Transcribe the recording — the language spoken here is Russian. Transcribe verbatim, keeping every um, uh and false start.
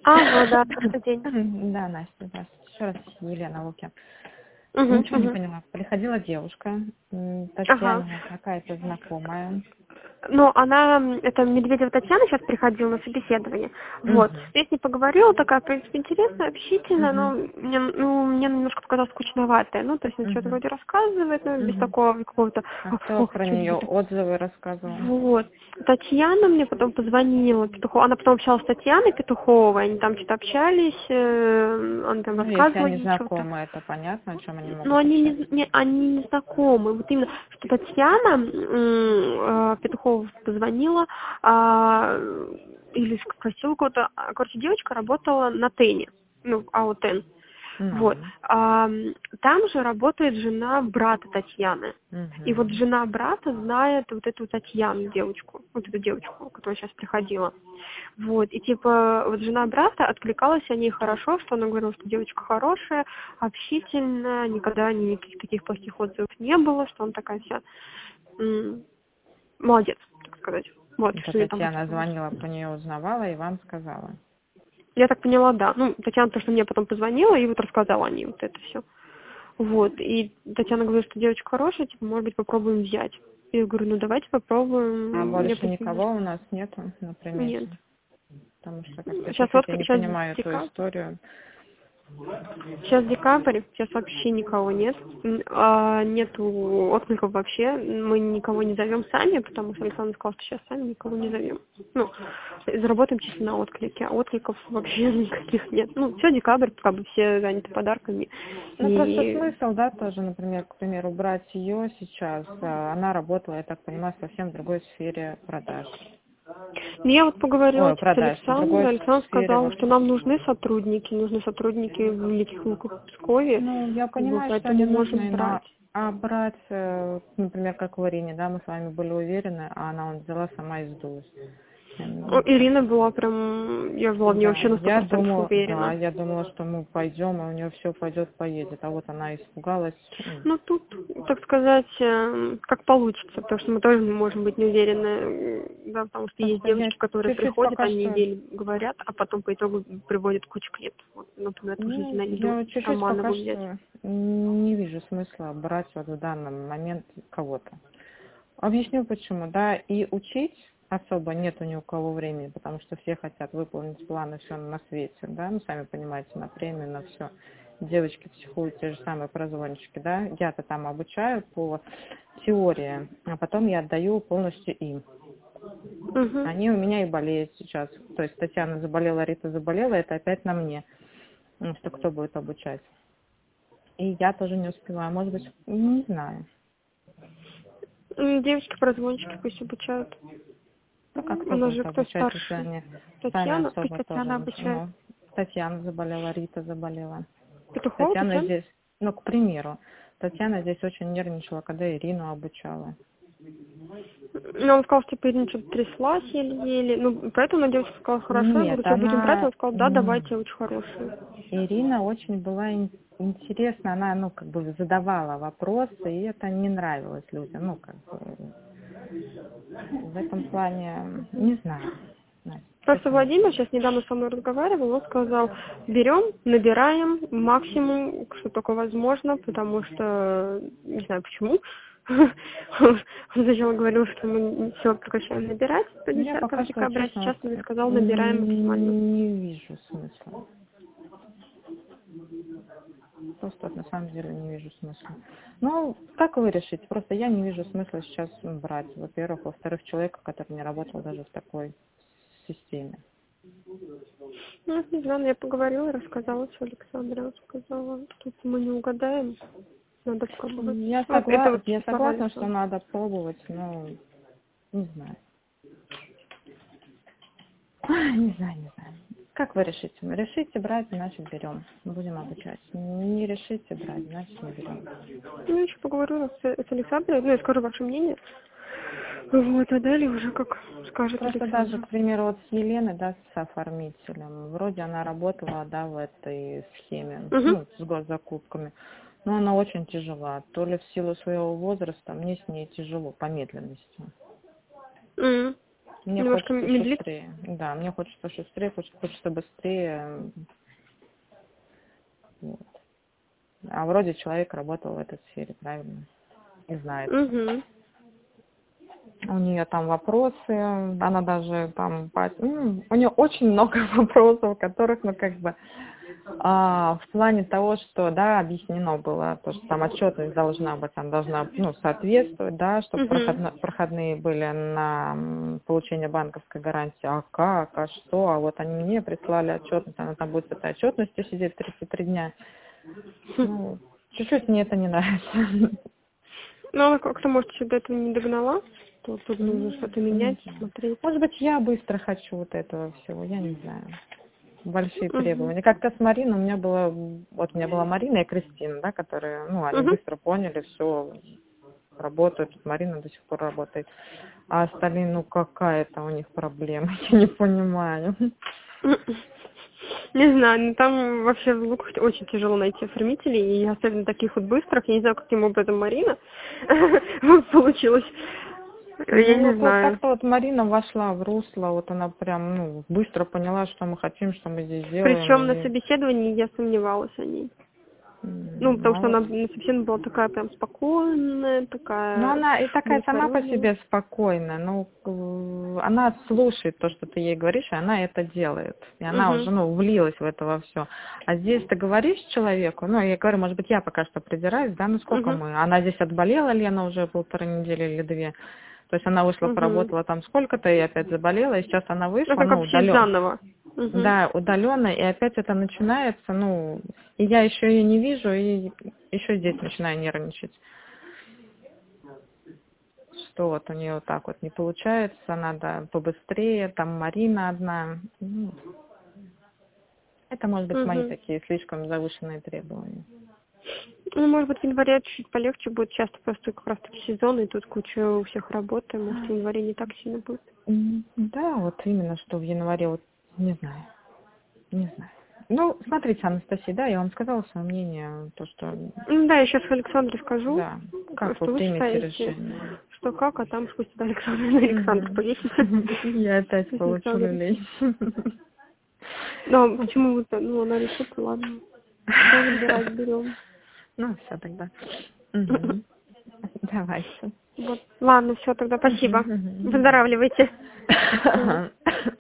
Ага, да, добрый день. Да, Настя, здравствуйте. Еще раз Елена Луки. Угу, Ничего не угу. поняла. Приходила девушка, м, Ага. Татьяна какая-то знакомая. Ну, она, м, это Медведева Татьяна сейчас приходила на собеседование. Вот. Угу. Я с ней поговорила, такая, в принципе, интересная, общительная, но Угу. мне, ну, мне немножко показалось скучноватая. Ну, то есть она что-то Угу. вроде рассказывает, но без Угу. такого какого-то, А о, кто о, про что нее будет. отзывы рассказывал? Вот. Татьяна мне потом позвонила, Петухова. Она потом общалась с Татьяной Петуховой, они там что-то общались, э, она там Ну, если рассказывала они ей что-то. знакомы, это понятно, о чем они Но могут они общаться. не, не- они не знакомы. Вот именно, что Татьяна м, э, Петухова позвонила а, или спросила кого-то. а, Короче, девочка работала на Тене, ну, в АОТен. Вот. Ну. А, там же работает жена брата Татьяны. И вот Угу. жена брата знает вот эту Татьяну, девочку, вот эту девочку, которая сейчас приходила. Вот, и типа вот жена брата откликалась о ней хорошо, что она говорила, что девочка хорошая, общительная, никогда никаких таких плохих отзывов не было, что она такая вся м, молодец, так сказать. Вот, Это что ей там Татьяна высказалось. звонила, про нее узнавала и вам сказала. Я так поняла, да. Ну, Татьяна то, что мне потом позвонила и вот рассказала о ней вот это все. Вот, и Татьяна говорит, что девочка хорошая, типа, может быть, попробуем взять. Я говорю, ну давайте А попробуем. Мне больше прикинулось. никого у нас нету на Нет. примете. Потому что как-то Сейчас сейчас вот, я не сейчас понимаю эту декабрь. историю. Сейчас декабрь, сейчас вообще никого нет. М, а, нету откликов вообще. Мы никого не зовем сами, потому что Александр сказал, что сейчас сами никого не зовем. Ну, заработаем чисто на отклике, а откликов вообще никаких нет. Ну, все декабрь, как бы все заняты подарками. Ну, просто И смысл, да, тоже, например, к примеру, брать ее сейчас. а, Она работала, я так понимаю, совсем в другой сфере продаж. ну, я вот поговорила Ой, типа, с продаж, в другой Александром. Александр сфере сказал, что вообще. нам нужны сотрудники, нужны сотрудники в Великих Луках, Пскове, Ну, я как бы, понимаю, что поэтому они можем нужны, брать. но а брать, э, например, как в Ирине, да, мы с вами были уверены, а она он взяла сама и сдулась. О, М, Ирина была прям, я была в ней Да, вообще на сто я процентов думала, да, уверена. я думала, что мы пойдем, и у нее все пойдет, поедет. А вот она испугалась. м, Ну, тут, так сказать, э, как получится, потому что мы тоже не можем быть не уверены, э, да, потому что есть Просто я девочки, которые чуть-чуть приходят, пока они что, неделю говорят, а потом по итогу приводят кучу клиентов. Вот, например, тоже ну, Зинаиду я чуть-чуть пока Романову взять. что не вижу смысла брать вот в данный момент кого-то. Объясню почему, да, и учить особо нету ни у кого времени, потому что все хотят выполнить планы, все на свете, да, ну, сами понимаете, на премию, на все. Девочки психуют, те же самые прозвончики, да, я-то там обучаю по теории, а потом я отдаю полностью им. Угу. Они у меня и болеют сейчас, то есть Татьяна заболела, Рита заболела, это опять на мне, ну, что кто будет обучать. И я тоже не успеваю, может быть, не знаю. Девочки-прозвончики пусть обучают. Ну, как У кто нас будет же кто обучать, если старше? они сами Татьяна? Пусть особо тоже Татьяна ничего. обучает. Ну, Татьяна заболела, Рита заболела. Петухова Татьяна Татьяна? здесь, ну, к примеру, Татьяна здесь очень нервничала, когда Ирину обучала. Ну, он сказал, что типа Ирина что-то тряслась еле-еле. Ну, поэтому девочка сказала, хорошо. Я Нет, говорю, что будем брать? она, Он сказал, да, м, давайте, очень хорошая. Ирина очень была ин- интересна, она, ну, как бы задавала вопросы, и это не нравилось людям, ну, как бы, в этом плане, не знаю, Настя, Просто честно не Владимир знаю. сейчас недавно со мной разговаривал, он сказал, берем, набираем максимум, что только возможно, потому что, не знаю почему, он сначала говорил, что мы все прекращаем набирать до Я десятого пока что, декабря, а честно, сейчас вот, он э, сказал, набираем максимально. не вижу смысла. Просто вот на самом деле не вижу смысла. Ну, как вы решите? Просто я не вижу смысла сейчас брать. Во-первых, во-вторых, человека, который не работал даже в такой системе. Ну, не знаю, я поговорила, рассказала все Александра, сказала, тут мы не угадаем, надо пробовать. Я, Вот это согла... вот я слова согласна, что Александра. надо пробовать, но не знаю. Ай, Не знаю, не знаю. Как вы решите? Решите брать, значит берем. Будем обучать. Не решите брать, значит не берем. Ну, я еще поговорила с, с Александрой, ну, я скажу ваше мнение. Вот, а далее уже как скажет Просто даже, Александра. к примеру, вот с Еленой, да, с оформителем, вроде она работала, да, в этой схеме, Угу. ну, с госзакупками, но она очень тяжела, то ли в силу своего возраста, мне с ней тяжело, по медленности. Угу. Мне Немножко хочется медлит? шустрее. Да, мне хочется шустрее, хочется, хочется быстрее. Вот. А вроде человек работал в этой сфере, правильно? И знает. Угу. У нее там вопросы, она даже там, ну, у нее очень много вопросов, которых, ну, как бы, а, в плане того, что, да, объяснено было, то, что там отчетность должна быть, там должна, ну, соответствовать, да, чтобы Угу. проходно, проходные были на м, получение банковской гарантии, а как, а что, а вот они мне прислали отчетность, она там будет в этой отчетности сидеть тридцать три дня. Ну, чуть-чуть мне это не нравится. Ну, она как-то, может, еще до этого не догнала, то тут нужно Ну, что-то не менять, знаю. смотреть. Может быть, я быстро хочу вот этого всего, я не знаю. Большие Угу. требования. Как-то с Мариной у меня было, вот у меня была Марина и Кристина, да, которые, ну, они Угу. быстро поняли, все, работают. Марина до сих пор работает. А остальные, ну, какая-то у них проблема, я не понимаю. Не знаю, ну там вообще в Луках очень тяжело найти оформителей, и особенно таких вот быстрых. Я не знаю, каким образом Марина получилось. Я Ну, не вот, вот знаю. как-то вот Марина вошла в русло, вот она прям, ну, быстро поняла, что мы хотим, что мы здесь делаем. Причем на И, собеседовании я сомневалась о ней. Ну, м, потому что мало. она на собеседовании была такая прям спокойная, Ну, такая она и такая сама по умиротворенная. себе спокойная, ну, э, она слушает то, что ты ей говоришь, и она это делает. И она Угу. уже, ну, влилась в это во все. А здесь ты говоришь человеку, ну, я говорю, может быть, я пока что придираюсь, да, ну, сколько Угу. мы? Она здесь отболела, Лена, уже полторы недели или две. То есть она вышла, Угу. поработала там сколько-то, и опять заболела, и сейчас она Ну, вышла, как ну, вообще удаленно. заново. Угу. Да, удаленно, и опять это начинается, ну, и я еще ее не вижу, и еще здесь начинаю нервничать. Что вот у нее вот так вот не получается, надо побыстрее, там Марина одна. Ну, это, может быть, мои Угу. такие слишком завышенные требования. Ну, может быть, в январе чуть полегче будет. Часто просто как раз таки сезон, и тут куча у всех работы. Может, в январе не так сильно будет. М, Да, вот именно, что в январе, вот, не знаю, не знаю. Ну, смотрите, Анастасия, да, я вам сказала свое мнение, то, что, Ну да, я сейчас Александре скажу, да, как вы что вы примете считаете, решение. что как, а там пусть это Александр на Александр Мгм. повесит. Я опять Пусть на получу самом деле. люлей. Но почему вы-то, ну, она решит, ладно. Что выбирать берем. Ну, все тогда. Мгм. Давайте. Вот, ладно, все, тогда спасибо. Мгм, мгм. Выздоравливайте. Всё. Ага.